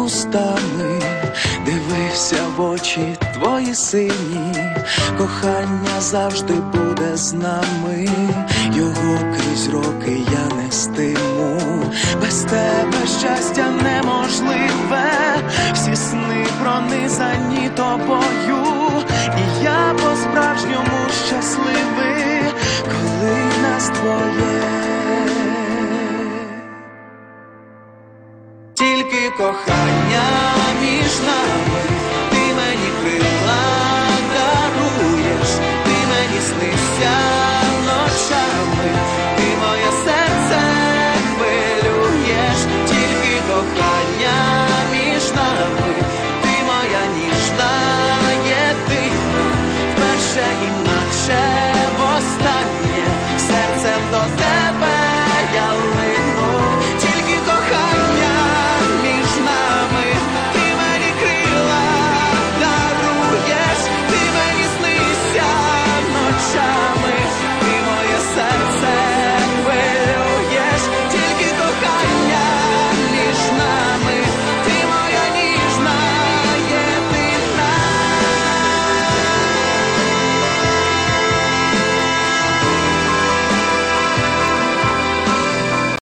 устами дивився в очі твої сині. Кохання завжди буде з нами, його крізь роки я нестиму. Без тебе щастя неможливе, всі сни пронизані тобою, і я по-справжньому щасливий, коли нас двоє. Тільки кохання між нами,